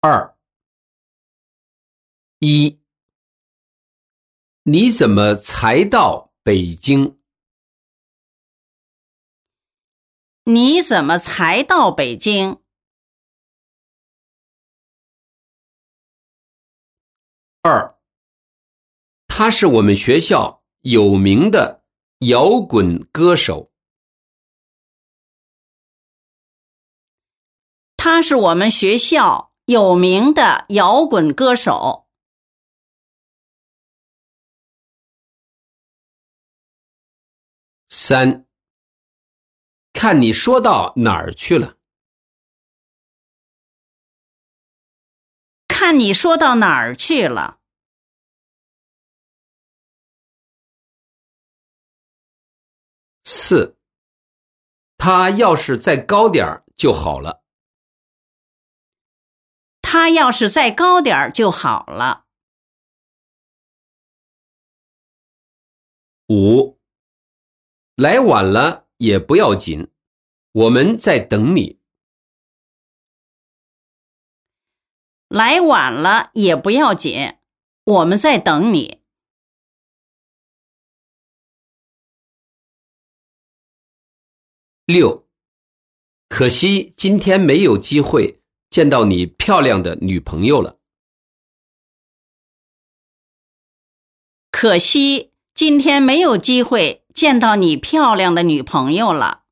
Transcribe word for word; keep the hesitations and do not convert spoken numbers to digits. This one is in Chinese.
二。一，你怎么才到北京？ 你怎么才到北京？ 二，他是我们学校有名的摇滚歌手。 他是我们学校有名的摇滚歌手。 三，看你说到哪儿去了？ 看你说到哪儿去了？ 四，他要是再高点儿就好了。 他要是再高点儿就好了。 五，来晚了也不要紧，我们在等你。 来晚了也不要紧，我们在等你。 六，可惜今天没有机会见到你漂亮的女朋友了。 可惜今天没有机会见到你漂亮的女朋友了。